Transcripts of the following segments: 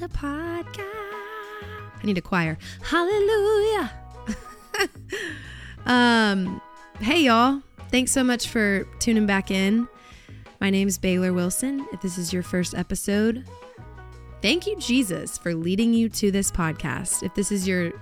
the podcast. I need a choir. Hallelujah. Hey y'all. Thanks so much for tuning back in. My name's Baylor Wilson. If this is your first episode, thank you, Jesus, for leading you to this podcast. If this is your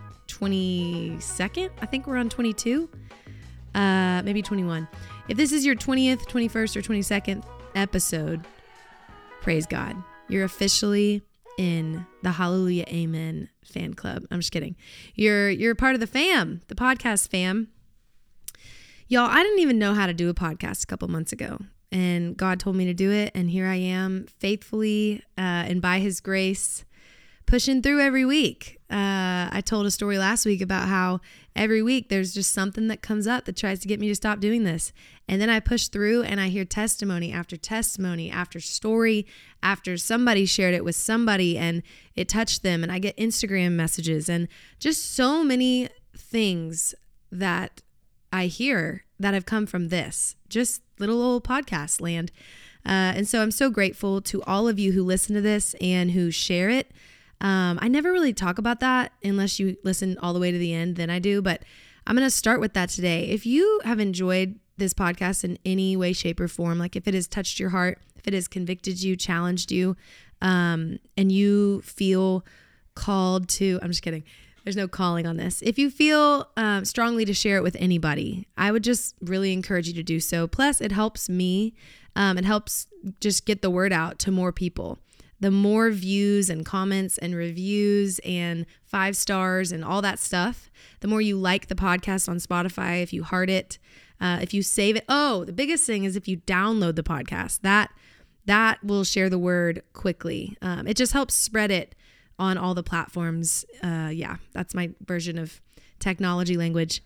22nd, I think we're on 22, maybe 21. If this is your 20th, 21st, or 22nd episode, praise God. You're officially in the Hallelujah Amen fan club. I'm just kidding. You're a part of the fam, the podcast fam. Y'all, I didn't even know how to do a podcast a couple months ago, and God told me to do it, and here I am faithfully and by His grace pushing through every week. I told a story last week about how every week there's just something that comes up that tries to get me to stop doing this. And then I push through and I hear testimony after story after somebody shared it with somebody and it touched them. And I get Instagram messages and just so many things that I hear that have come from this, just little old podcast land. And so I'm so grateful to all of you who listen to this and who share it. I never really talk about that unless you listen all the way to the end, then I do, but I'm going to start with that today. If you have enjoyed this podcast in any way, shape, or form, like if it has touched your heart, if it has convicted you, challenged you, and you feel called to, I'm just kidding. There's no calling on this. If you feel strongly to share it with anybody, I would just really encourage you to do so. Plus, it helps me. It helps just get the word out to more people. The more views and comments and reviews and 5 stars and all that stuff, the more you like the podcast on Spotify, if you heart it, if you save it. Oh, the biggest thing is if you download the podcast, that will share the word quickly. It just helps spread it on all the platforms. Yeah, that's my version of technology language.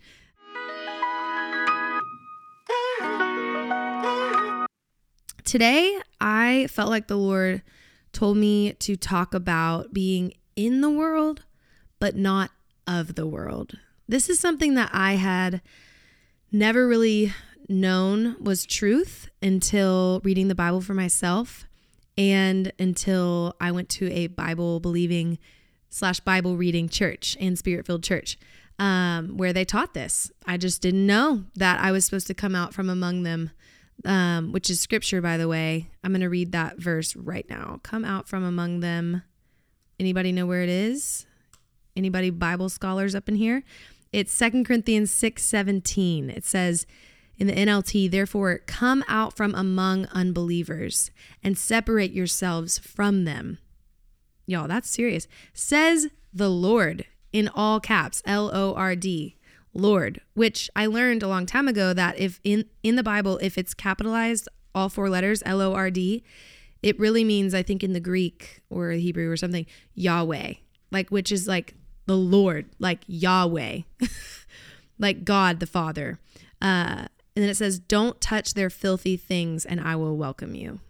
Today, I felt like the Lord told me to talk about being in the world, but not of the world. This is something that I had never really known was truth until reading the Bible for myself and until I went to a Bible believing / Bible reading church and Spirit-filled church where they taught this. I just didn't know that I was supposed to come out from among them. Which is scripture, by the way. I'm going to read that verse right now. Come out from among them. Anybody know where it is? Anybody Bible scholars up in here? It's 2 Corinthians 6:17. It says in the NLT, therefore, come out from among unbelievers and separate yourselves from them. Y'all, that's serious. Says the Lord in all caps, Lord. Lord, which I learned a long time ago that if in the Bible, if it's capitalized, all 4 letters, Lord, it really means, I think in the Greek or Hebrew or something, Yahweh, like, which is like the Lord, like Yahweh, like God the Father. And then it says, don't touch their filthy things and I will welcome you.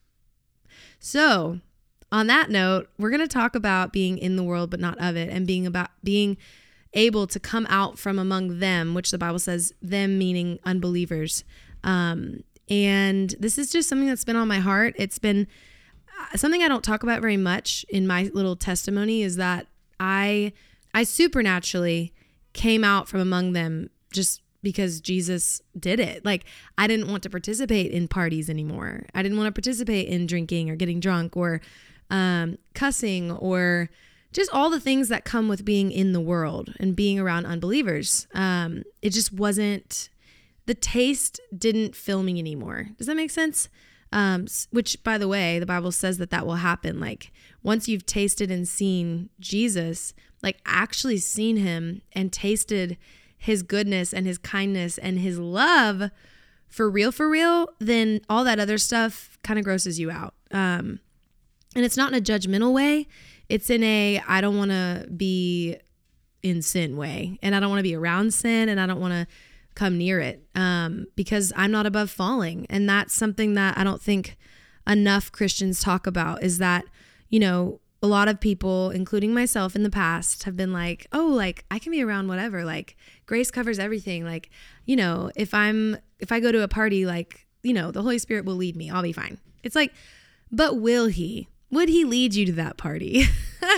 So on that note, we're going to talk about being in the world, but not of it, and being able to come out from among them, which the Bible says them meaning unbelievers. And this is just something that's been on my heart. It's been something I don't talk about very much in my little testimony is that I supernaturally came out from among them just because Jesus did it. Like I didn't want to participate in parties anymore. I didn't want to participate in drinking or getting drunk or cussing or just all the things that come with being in the world and being around unbelievers. It just wasn't, the taste didn't fill me anymore. Does that make sense? Which, by the way, the Bible says that will happen. Like once you've tasted and seen Jesus, like actually seen him and tasted his goodness and his kindness and his love for real, then all that other stuff kind of grosses you out. And it's not in a judgmental way. It's in a, I don't want to be in sin way, and I don't want to be around sin, and I don't want to come near it because I'm not above falling. And that's something that I don't think enough Christians talk about is that, you know, a lot of people, including myself in the past, have been like, oh, like I can be around whatever, like grace covers everything. Like, you know, if I go to a party, like, you know, the Holy Spirit will lead me. I'll be fine. It's like, but will he? Would he lead you to that party?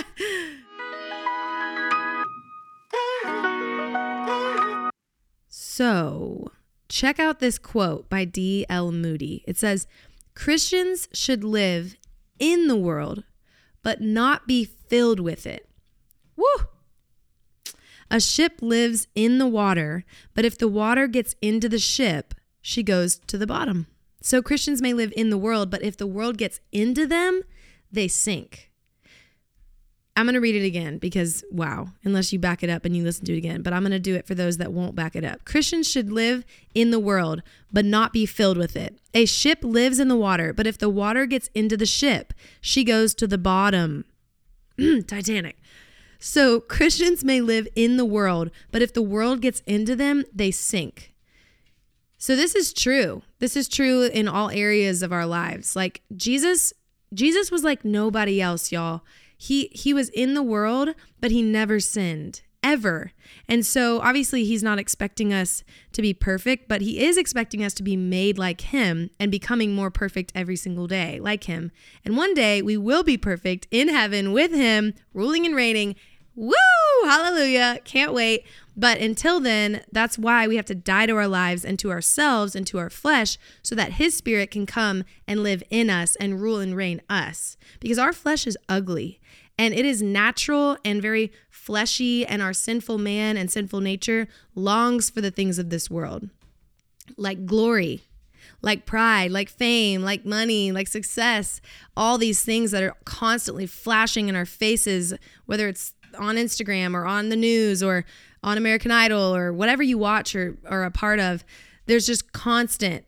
So check out this quote by D.L. Moody. It says, Christians should live in the world, but not be filled with it. Woo! A ship lives in the water, but if the water gets into the ship, she goes to the bottom. So Christians may live in the world, but if the world gets into them, they sink. I'm going to read it again because, wow, unless you back it up and you listen to it again, but I'm going to do it for those that won't back it up. Christians should live in the world, but not be filled with it. A ship lives in the water, but if the water gets into the ship, she goes to the bottom. Titanic. So Christians may live in the world, but if the world gets into them, they sink. So this is true. This is true in all areas of our lives. Like Jesus was like nobody else, y'all. He was in the world, but he never sinned, ever. And so obviously he's not expecting us to be perfect, but he is expecting us to be made like him and becoming more perfect every single day, like him. And one day we will be perfect in heaven with him, ruling and reigning. Woo! Hallelujah. Can't wait. But until then, that's why we have to die to our lives and to ourselves and to our flesh so that his spirit can come and live in us and rule and reign us. Because our flesh is ugly and it is natural and very fleshy, and our sinful man and sinful nature longs for the things of this world, like glory, like pride, like fame, like money, like success, all these things that are constantly flashing in our faces, whether it's on Instagram or on the news or on American Idol or whatever you watch or are a part of. There's just constant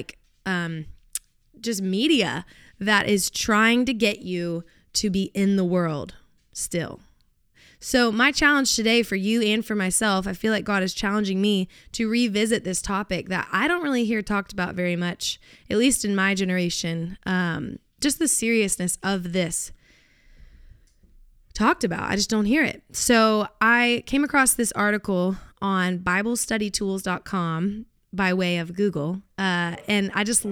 just media that is trying to get you to be in the world still. So my challenge today for you and for myself, I feel like God is challenging me to revisit this topic that I don't really hear talked about very much, at least in my generation. Just the seriousness of this talked about. I just don't hear it. So I came across this article on BibleStudyTools.com by way of Google. And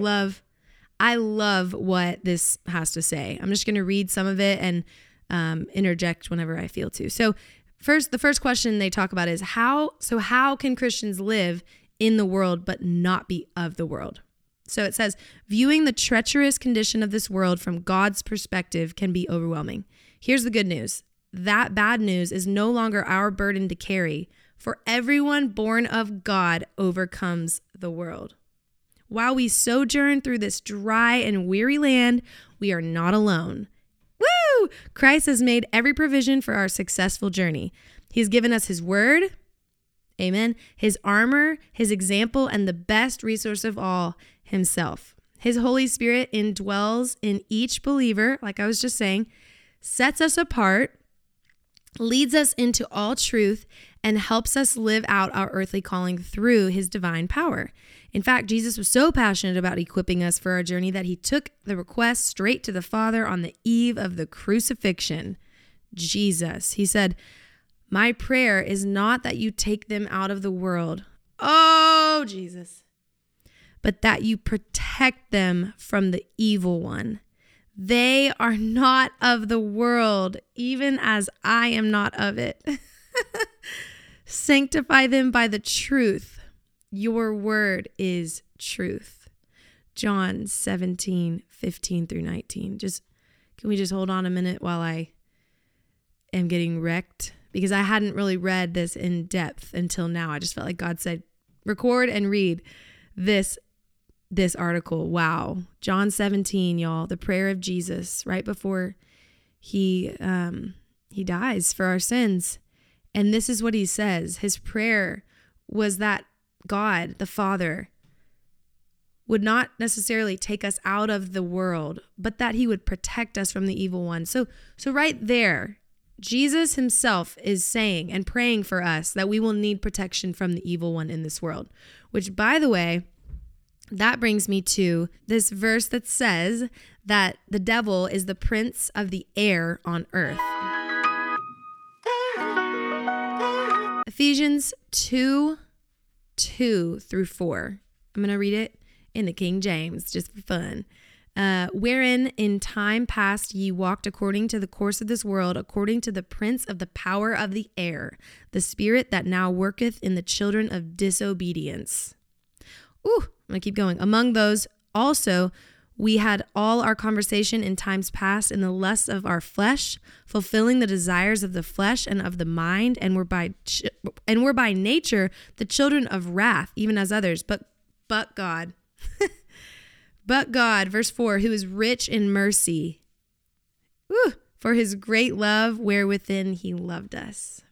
I love what this has to say. I'm just going to read some of it and interject whenever I feel to. So the first question they talk about is how can Christians live in the world but not be of the world? So it says, viewing the treacherous condition of this world from God's perspective can be overwhelming. Here's the good news. That bad news is no longer our burden to carry, for everyone born of God overcomes the world. While we sojourn through this dry and weary land, we are not alone. Woo! Christ has made every provision for our successful journey. He's given us his word, amen, his armor, his example, and the best resource of all, himself. His Holy Spirit indwells in each believer, like I was just saying, sets us apart, leads us into all truth, and helps us live out our earthly calling through his divine power. In fact, Jesus was so passionate about equipping us for our journey that he took the request straight to the Father on the eve of the crucifixion. Jesus, he said, my prayer is not that you take them out of the world. Oh, Jesus. But that you protect them from the evil one. They are not of the world, even as I am not of it. Sanctify them by the truth. Your word is truth. John 17:15-19. Can we just hold on a minute while I am getting wrecked? Because I hadn't really read this in depth until now. I just felt like God said, record and read this article. Wow. John 17, y'all, the prayer of Jesus right before he dies for our sins. And this is what he says. His prayer was that God, the Father, would not necessarily take us out of the world, but that he would protect us from the evil one. So right there, Jesus himself is saying and praying for us that we will need protection from the evil one in this world, which, by the way, that brings me to this verse that says that the devil is the prince of the air on earth. Ephesians 2:2-4. I'm going to read it in the King James just for fun. Wherein in time past ye walked according to the course of this world, according to the prince of the power of the air, the spirit that now worketh in the children of disobedience. Ooh, I'm going to keep going. Among those also we had all our conversation in times past in the lusts of our flesh, fulfilling the desires of the flesh and of the mind, and were by nature the children of wrath, even as others. But God, but God, verse 4, who is rich in mercy, for his great love wherewithin he loved us.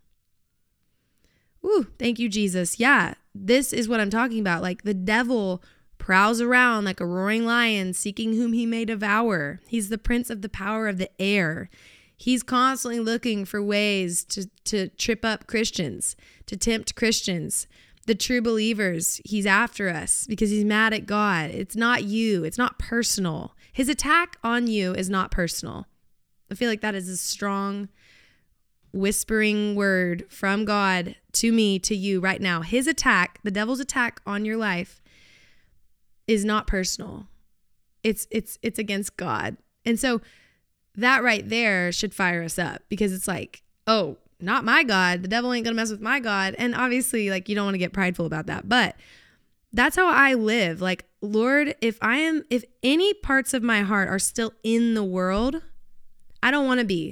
Thank you, Jesus. Yeah, this is what I'm talking about. Like the devil prowls around like a roaring lion, seeking whom he may devour. He's the prince of the power of the air. He's constantly looking for ways to trip up Christians, to tempt Christians. The true believers, he's after us because he's mad at God. It's not you. It's not personal. His attack on you is not personal. I feel like that is a strong whispering word from God to me, to you right now. His attack, the devil's attack on your life, is not personal. It's against God. And so that right there should fire us up because it's like, oh, not my God. The devil ain't going to mess with my God. And obviously, like, you don't want to get prideful about that. But that's how I live. Like, Lord, if any parts of my heart are still in the world, I don't want to be.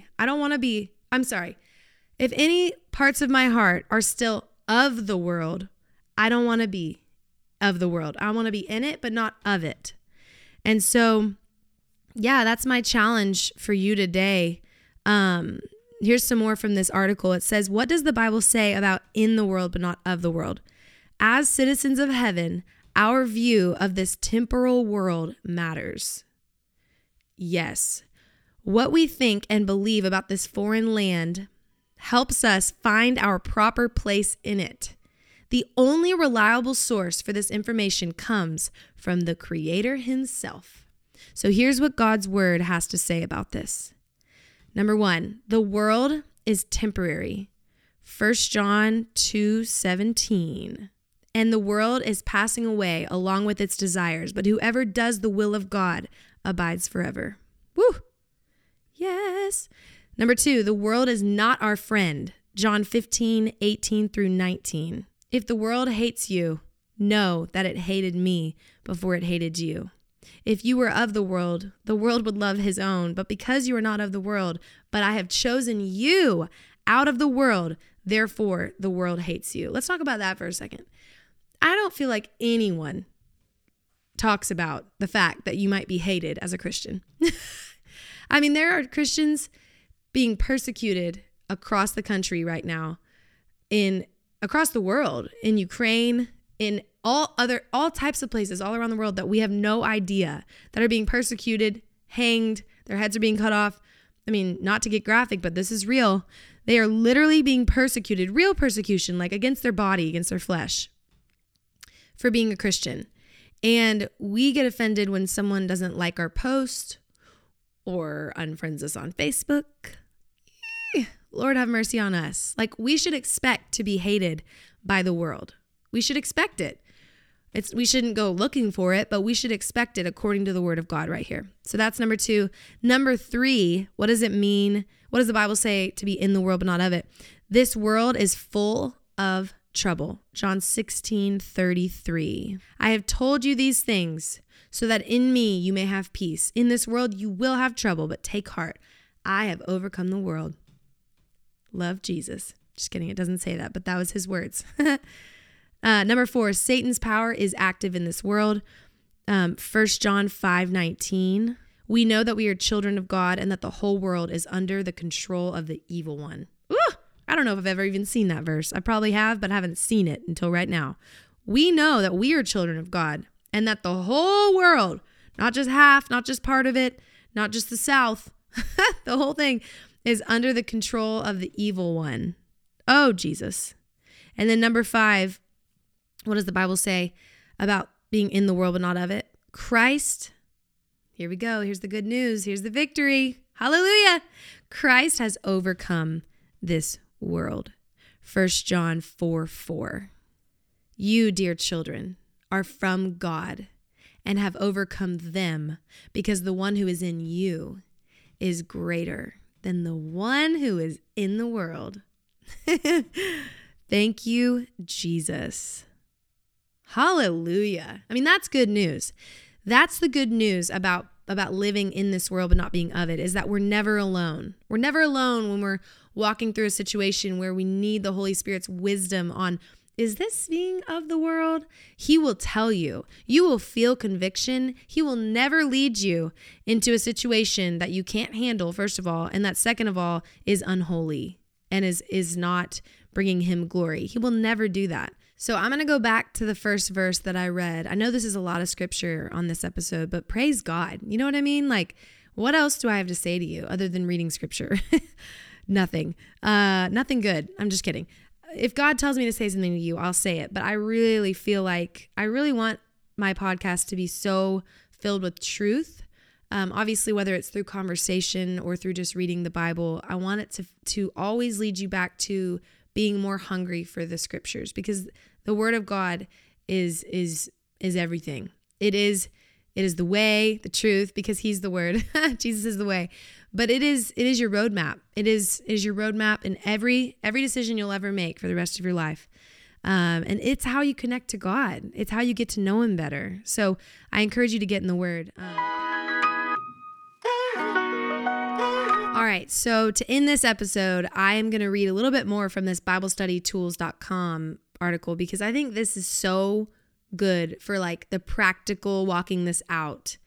If any parts of my heart are still of the world, I don't want to be of the world. I want to be in it, but not of it. And so, yeah, that's my challenge for you today. Here's some more from this article. It says, what does the Bible say about in the world, but not of the world? As citizens of heaven, our view of this temporal world matters. Yes. What we think and believe about this foreign land helps us find our proper place in it. The only reliable source for this information comes from the Creator himself. So here's what God's word has to say about this. Number 1, the world is temporary. 1 John 2:17. And the world is passing away along with its desires, but whoever does the will of God abides forever. Woo! Yes. Number 2, the world is not our friend. John 15:18 through 19. If the world hates you, know that it hated me before it hated you. If you were of the world would love his own. But because you are not of the world, but I have chosen you out of the world, therefore the world hates you. Let's talk about that for a second. I don't feel like anyone talks about the fact that you might be hated as a Christian. I mean, there are Christians being persecuted across the country right now, across the world, in Ukraine, in all types of places all around the world that we have no idea, that are being persecuted, hanged, their heads are being cut off. I mean, not to get graphic, but this is real. They are literally being persecuted, real persecution, like against their body, against their flesh, for being a Christian. And we get offended when someone doesn't like our post or unfriends us on Facebook. Lord have mercy on us. Like, we should expect to be hated by the world. We should expect it. We shouldn't go looking for it, but we should expect it according to the word of God right here. So that's number 2. Number 3, what does it mean? What does the Bible say to be in the world but not of it? This world is full of trouble. John 16:33. I have told you these things so that in me you may have peace. In this world you will have trouble, but take heart. I have overcome the world. Love Jesus. Just kidding. It doesn't say that, but that was his words. Number 4, Satan's power is active in this world. 1 John 5:19. We know that we are children of God and that the whole world is under the control of the evil one. Ooh, I don't know if I've ever even seen that verse. I probably have, but haven't seen it until right now. We know that we are children of God and that the whole world, not just half, not just part of it, not just the South, the whole thing is under the control of the evil one. Oh, Jesus. And then number 5, what does the Bible say about being in the world but not of it? Christ, here we go. Here's the good news. Here's the victory. Hallelujah. Christ has overcome this world. 1 John 4:4. You, dear children, are from God and have overcome them, because the one who is in you is greater than the one who is in the world. Thank you, Jesus. Hallelujah. I mean, that's good news. That's the good news about living in this world but not being of it, is that we're never alone. We're never alone when we're walking through a situation where we need the Holy Spirit's wisdom on, is this being of the world? He will tell you. You will feel conviction. He will never lead you into a situation that you can't handle, first of all, and that second of all is unholy and is not bringing him glory. He will never do that. So I'm going to go back to the first verse that I read. I know this is a lot of scripture on this episode, but praise God. You know what I mean? Like, what else do I have to say to you other than reading scripture? Nothing. Nothing good. I'm just kidding. If God tells me to say something to you, I'll say it. But I really feel like I really want my podcast to be so filled with truth. Obviously, whether it's through conversation or through just reading the Bible, I want it to always lead you back to being more hungry for the scriptures, because the word of God is everything. It is the way, the truth, because he's the word. Jesus is the way. But it is your roadmap. It is your roadmap in every decision you'll ever make for the rest of your life. And it's how you connect to God. It's how you get to know him better. So I encourage you to get in the word. All right, so to end this episode, I am going to read a little bit more from this BibleStudyTools.com article, because I think this is so good for like the practical walking this out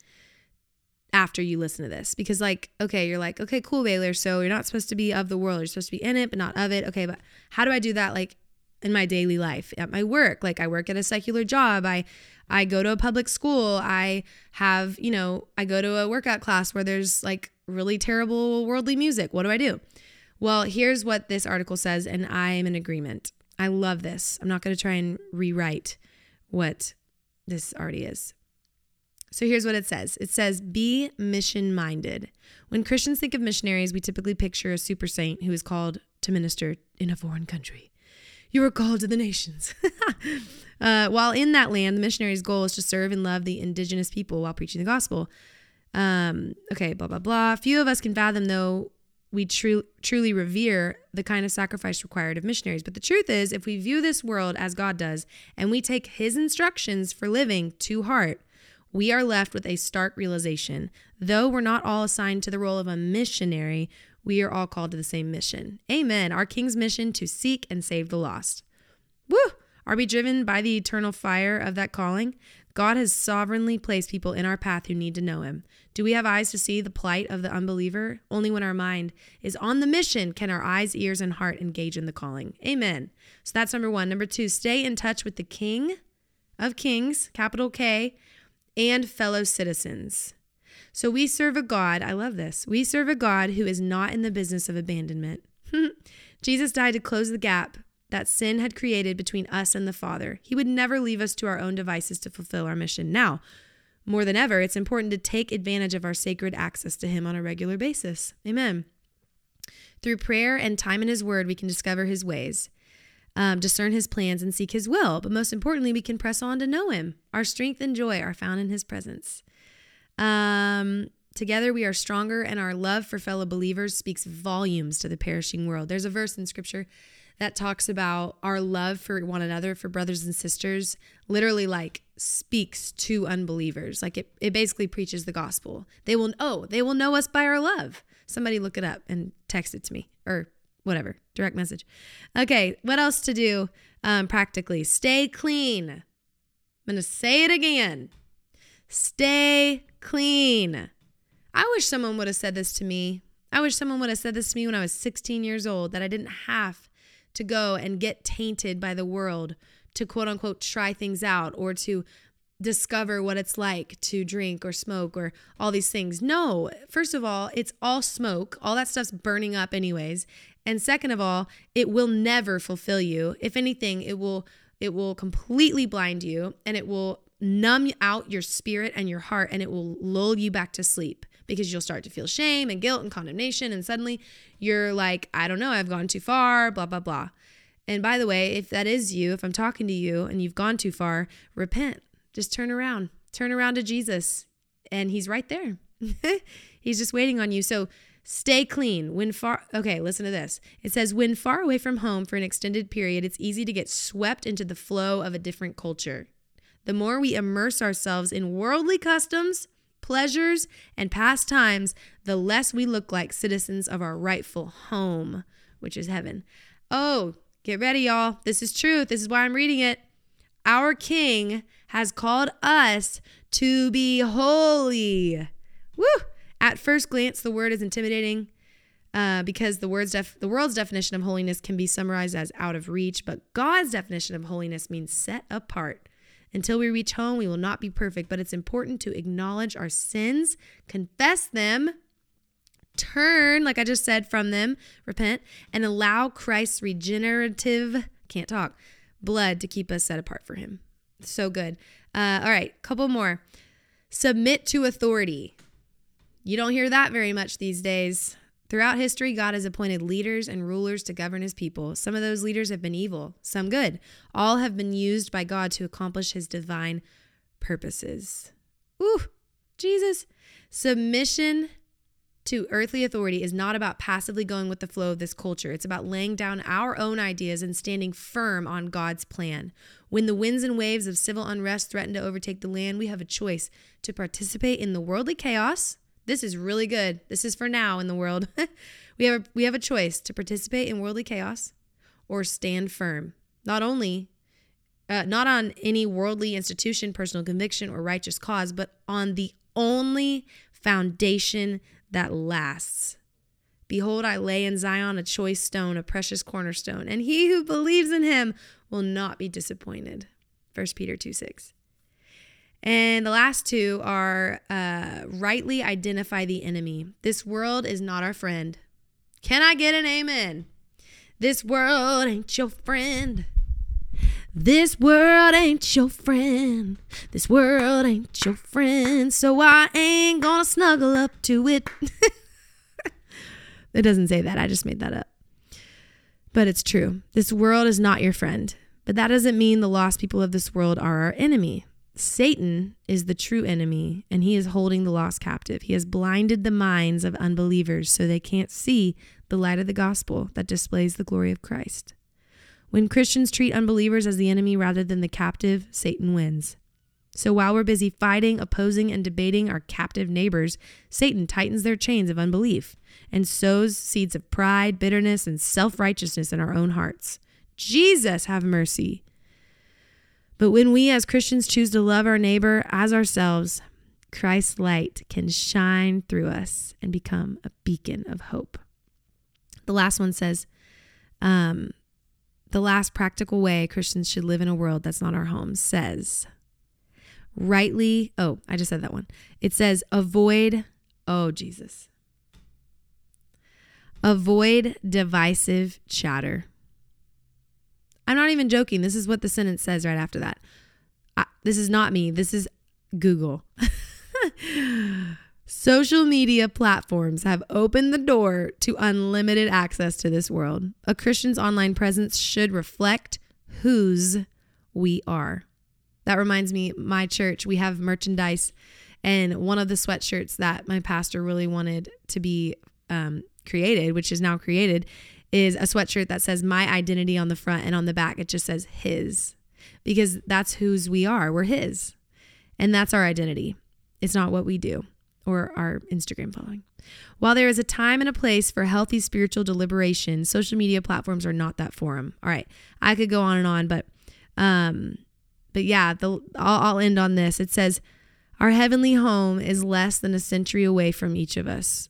after you listen to this. Because like, okay, you're like, okay, cool, Baylor. So you're not supposed to be of the world. You're supposed to be in it, but not of it. Okay, but how do I do that like in my daily life, at my work? Like I work at a secular job. I go to a public school. I have, I go to a workout class where there's like really terrible worldly music. What do I do? Well, here's what this article says, and I am in agreement. I love this. I'm not going to try and rewrite what this already is. So here's what it says. It says, be mission-minded. When Christians think of missionaries, we typically picture a super saint who is called to minister in a foreign country. You are called to the nations. While in that land, the missionary's goal is to serve and love the indigenous people while preaching the gospel. Okay, blah, blah, blah. Few of us can fathom, though we truly revere the kind of sacrifice required of missionaries. But the truth is, if we view this world as God does, and we take his instructions for living to heart, we are left with a stark realization. Though we're not all assigned to the role of a missionary, we are all called to the same mission. Amen. Our King's mission to seek and save the lost. Woo! Are we driven by the eternal fire of that calling? God has sovereignly placed people in our path who need to know him. Do we have eyes to see the plight of the unbeliever? Only when our mind is on the mission can our eyes, ears, and heart engage in the calling. Amen. So that's number one. Number two, stay in touch with the King of Kings, capital K, and fellow citizens. So we serve a God, I love this, we serve a God who is not in the business of abandonment. Jesus died to close the gap that sin had created between us and the Father. He would never leave us to our own devices to fulfill our mission. Now, more than ever, it's important to take advantage of our sacred access to him on a regular basis. Amen. Through prayer and time in his word, we can discover his ways, discern his plans, and seek his will. But most importantly, we can press on to know him. Our strength and joy are found in his presence. Together we are stronger, and our love for fellow believers speaks volumes to the perishing world. There's a verse in scripture that talks about our love for one another, for brothers and sisters, literally like speaks to unbelievers. Like it basically preaches the gospel. They will know us by our love. Somebody look it up and text it to me, or whatever, direct message. Okay, what else to do practically? Stay clean. I'm going to say it again. Stay clean. I wish someone would have said this to me. I wish someone would have said this to me when I was 16 years old, that I didn't have to go and get tainted by the world to quote unquote try things out, or to discover what it's like to drink or smoke or all these things. No, first of all, it's all smoke. All that stuff's burning up anyways. And second of all, it will never fulfill you. If anything, it will completely blind you, and it will numb out your spirit and your heart, and it will lull you back to sleep, because you'll start to feel shame and guilt and condemnation. And suddenly you're like, I don't know, I've gone too far, blah, blah, blah. And by the way, if that is you, if I'm talking to you and you've gone too far, repent. Just turn around. Turn around to Jesus, and he's right there. He's just waiting on you. So stay clean. Okay, listen to this. It says, when far away from home for an extended period, it's easy to get swept into the flow of a different culture. The more we immerse ourselves in worldly customs, pleasures, and pastimes, the less we look like citizens of our rightful home, which is heaven. Oh, get ready, y'all. This is truth. This is why I'm reading it. Our King has called us to be holy. Woo! At first glance, the word is intimidating because the world's definition of holiness can be summarized as out of reach, but God's definition of holiness means set apart. Until we reach home, we will not be perfect, but it's important to acknowledge our sins, confess them, turn, like I just said, from them, repent, and allow Christ's regenerative, blood to keep us set apart for him. So good. All right, couple more. Submit to authority. You don't hear that very much these days. Throughout history, God has appointed leaders and rulers to govern his people. Some of those leaders have been evil, some good. All have been used by God to accomplish his divine purposes. Ooh, Jesus. Submission to earthly authority is not about passively going with the flow of this culture. It's about laying down our own ideas and standing firm on God's plan. When the winds and waves of civil unrest threaten to overtake the land, we have a choice to participate in the worldly chaos. This is really good. This is for now in the world. We have a choice to participate in worldly chaos or stand firm. Not on any worldly institution, personal conviction, or righteous cause, but on the only foundation that lasts. Behold, I lay in Zion a choice stone, a precious cornerstone, and he who believes in him will not be disappointed. 1 Peter 2:6. And the last two are rightly identify the enemy. This world is not our friend. Can I get an amen? This world ain't your friend. This world ain't your friend. This world ain't your friend. So I ain't gonna snuggle up to it. It doesn't say that. I just made that up. But it's true. This world is not your friend. But that doesn't mean the lost people of this world are our enemy. Satan is the true enemy, and he is holding the lost captive. He has blinded the minds of unbelievers so they can't see the light of the gospel that displays the glory of Christ. When Christians treat unbelievers as the enemy rather than the captive, Satan wins. So while we're busy fighting, opposing, and debating our captive neighbors, Satan tightens their chains of unbelief and sows seeds of pride, bitterness, and self-righteousness in our own hearts. Jesus, have mercy. But when we as Christians choose to love our neighbor as ourselves, Christ's light can shine through us and become a beacon of hope. The last one says, the last practical way Christians should live in a world that's not our home says, I just said that one. It says, avoid divisive chatter. I'm not even joking. This is what the sentence says right after that. This is not me. This is Google. Social media platforms have opened the door to unlimited access to this world. A Christian's online presence should reflect whose we are. That reminds me, my church, we have merchandise, and one of the sweatshirts that my pastor really wanted to be created, which is now created, is a sweatshirt that says my identity on the front, and on the back it just says his, because that's whose we are. We're his, and that's our identity. It's not what we do or our Instagram following. While there is a time and a place for healthy spiritual deliberation, social media platforms are not that forum. All right, I could go on and on, but yeah, I'll end on this. It says, our heavenly home is less than a century away from each of us.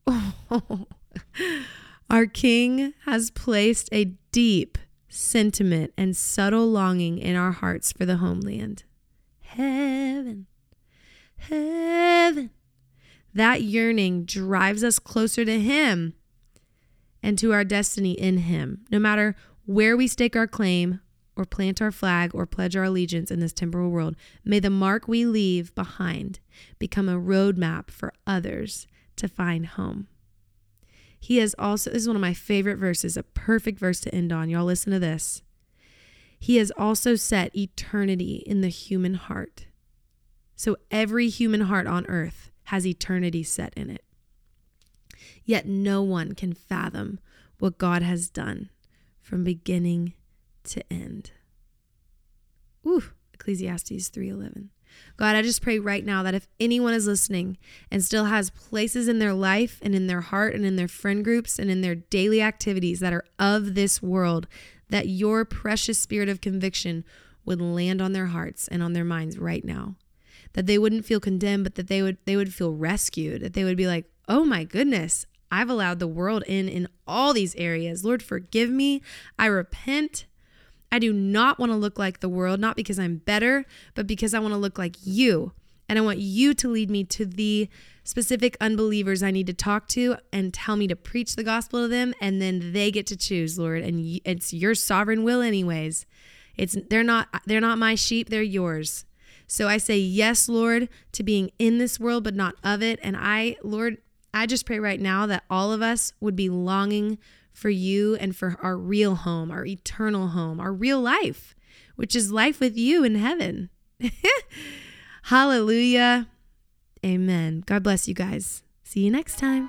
Our King has placed a deep sentiment and subtle longing in our hearts for the homeland. Heaven, heaven. That yearning drives us closer to him and to our destiny in him. No matter where we stake our claim or plant our flag or pledge our allegiance in this temporal world, may the mark we leave behind become a roadmap for others to find home. He has also, this is one of my favorite verses, a perfect verse to end on. Y'all listen to this. He has also set eternity in the human heart. So every human heart on earth has eternity set in it. Yet no one can fathom what God has done from beginning to end. Ooh, Ecclesiastes 3:11. God, I just pray right now that if anyone is listening and still has places in their life and in their heart and in their friend groups and in their daily activities that are of this world, that your precious spirit of conviction would land on their hearts and on their minds right now. That they wouldn't feel condemned, but that they would feel rescued. That they would be like, oh my goodness, I've allowed the world in all these areas. Lord, forgive me. I repent. I do not want to look like the world, not because I'm better, but because I want to look like you. And I want you to lead me to the specific unbelievers I need to talk to and tell me to preach the gospel to them. And then they get to choose, Lord. And it's your sovereign will anyways. They're not my sheep, they're yours. So I say yes, Lord, to being in this world, but not of it. And Lord, I just pray right now that all of us would be longing for you and for our real home, our eternal home, our real life, which is life with you in heaven. Hallelujah. Amen. God bless you guys. See you next time.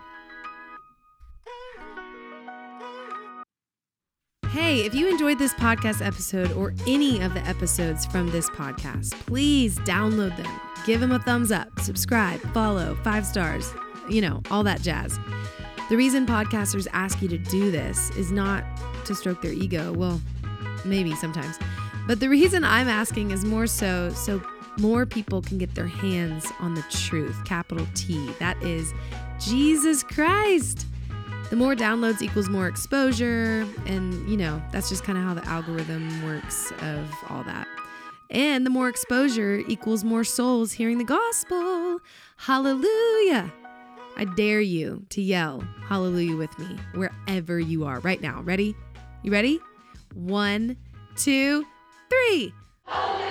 Hey, if you enjoyed this podcast episode or any of the episodes from this podcast, please download them, give them a thumbs up, subscribe, follow, 5 stars, all that jazz. The reason podcasters ask you to do this is not to stroke their ego. Well, maybe sometimes. But the reason I'm asking is more so more people can get their hands on the truth, capital T. That is Jesus Christ. The more downloads equals more exposure. And, that's just kind of how the algorithm works of all that. And the more exposure equals more souls hearing the gospel. Hallelujah. I dare you to yell hallelujah with me wherever you are right now. Ready? You ready? 1, 2, 3. Hallelujah.